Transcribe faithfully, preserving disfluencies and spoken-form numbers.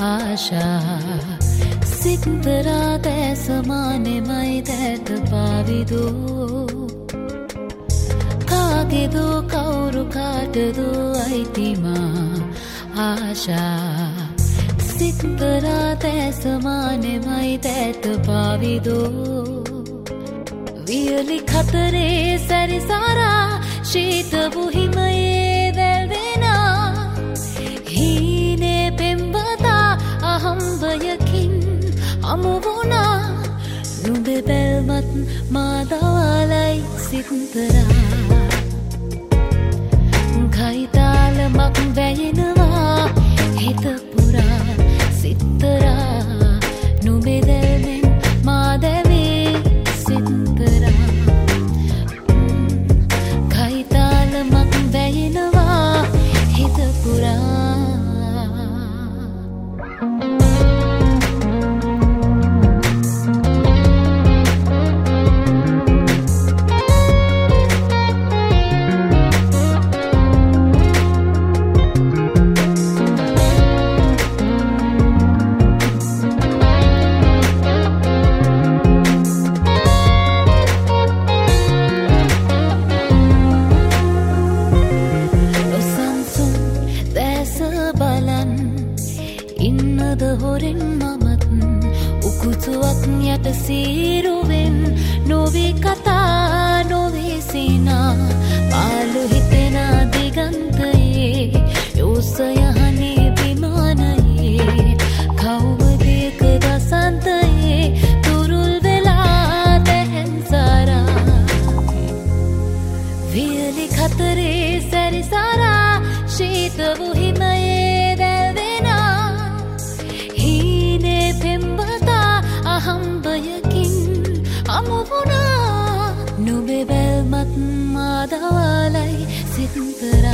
ආශා සිත්තරා දැසමානෙමයි දැත පාවිදෝ කාගෙදෝ කවුරු කාටදෝ අයිතිමා ආශා සිත්තරා දැසමානෙමයි දැත පාවිදෝ වියලි කතරේ සැරිසාරා ශීත බුහිමයේ දැල්වෙනා හීනේ පෙම්බතා අහම්බයකින් අමුවුණා නුඹේ බැල්මත් මාදවලයි සිත්තරා කයිතාලමක් වැයෙනවා හිත පුරා සිත්තරා නුඹේ දැල්මෙන් මාදැවේ සිත්තරා කයිතාලමක් වැයෙනවා හිත පුරා ඉන්නද හොරෙන් මමත් උකුතුවක් යට සීරුවෙන් නොවී කතා නොවී සිනා පාලු හිතෙන දිගන්තයේ යෝසයහනේ විමානයේ කවුවදේක දසන්තයේ තුරුල් වෙලා දැහැන් සාරා වියලි කතරේ සැරිසාරා ශීත වුහිමයේ දැල්වෙනා හීනේ පෙම්බතා අහම්බයකින් අමුවුණා නුඹේ බැල්මත් මාදවලයි සිත්තරා